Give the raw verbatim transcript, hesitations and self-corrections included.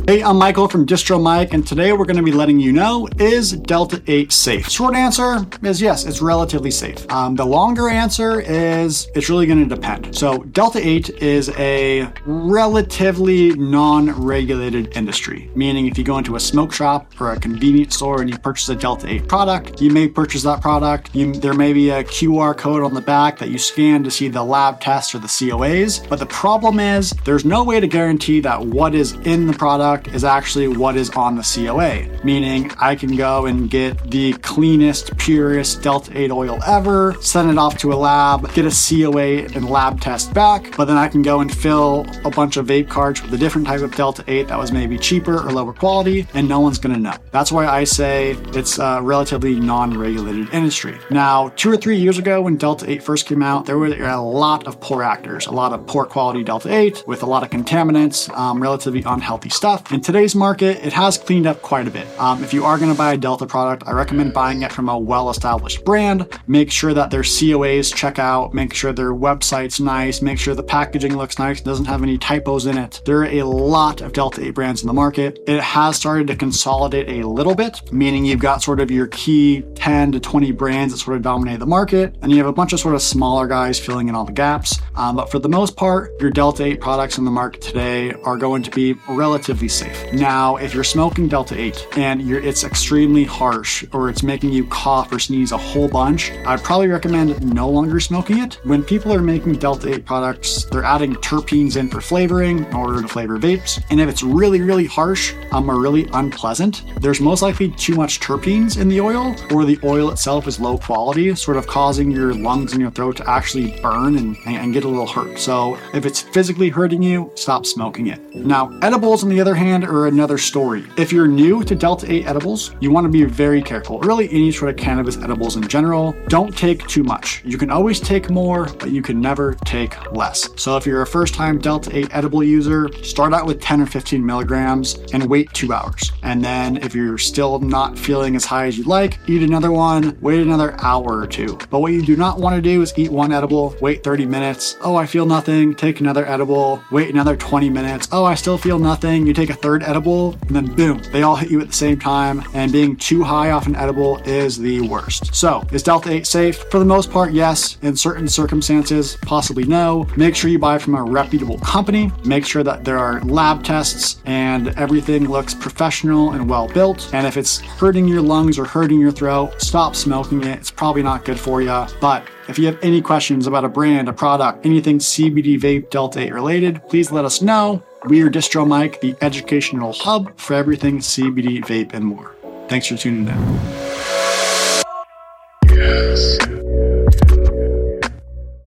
Hey, I'm Michael from Distro Mike, and today we're going to be letting you know, is Delta eight safe? Short answer is yes, it's relatively safe. Um, the longer answer is it's really going to depend. So Delta eight is a relatively non-regulated industry, meaning if you go into a smoke shop or a convenience store and you purchase a Delta eight product, you may purchase that product. You, there may be a Q R code on the back that you scan to see the lab tests or the C O As, but the problem is there's no way to guarantee that what is in the product is actually what is on the C O A, meaning I can go and get the cleanest, purest Delta eight oil ever, send it off to a lab, get a C O A and lab test back, but then I can go and fill a bunch of vape carts with a different type of Delta eight that was maybe cheaper or lower quality, and no one's gonna know. That's why I say it's a relatively non-regulated industry. Now, two or three years ago when Delta eight first came out, there were a lot of poor actors, a lot of poor quality Delta eight with a lot of contaminants, um, relatively unhealthy stuff. In today's market, it has cleaned up quite a bit. Um, if you are going to buy a Delta product, I recommend buying it from a well-established brand. Make sure that their C O As check out, make sure their website's nice, make sure the packaging looks nice, doesn't have any typos in it. There are a lot of Delta eight brands in the market. It has started to consolidate a little bit, meaning you've got sort of your key ten to twenty brands that sort of dominate the market, and you have a bunch of sort of smaller guys filling in all the gaps. Um, but for the most part, your Delta eight products in the market today are going to be relatively safe. Now, if you're smoking Delta eight and you're, it's extremely harsh or it's making you cough or sneeze a whole bunch, I'd probably recommend no longer smoking it. When people are making Delta eight products, they're adding terpenes in for flavoring in order to flavor vapes. And if it's really, really harsh um, or really unpleasant, there's most likely too much terpenes in the oil, or the oil itself is low quality, sort of causing your lungs and your throat to actually burn and, and get a little hurt. So if it's physically hurting you, stop smoking it. Now, edibles on the other hand are another story. If you're new to Delta eight edibles, you want to be very careful. Really, any sort of cannabis edibles in general, don't take too much. You can always take more, but you can never take less. So if you're a first-time Delta eight edible user, start out with ten or fifteen milligrams and wait two hours. And then if you're still not feeling as high as you'd like, eat another one, wait another hour or two. But what you do not want to do is eat one edible, wait thirty minutes, oh, I feel nothing, take another edible, wait another twenty minutes, oh, I still feel nothing, you take a third edible, and then boom, they all hit you at the same time, and being too high off an edible is the worst. So, is Delta eight safe? For the most part, yes. In certain circumstances, possibly no. Make sure you buy from a reputable company. Make sure that there are lab tests and everything looks professional and well built. And if it's hurting your lungs or hurting your throat, stop smoking it. It's probably not good for you. But if you have any questions about a brand, a product, anything C B D vape Delta eight related, please let us know. We are Distro Mike, the educational hub for everything C B D vape and more. Thanks for tuning in.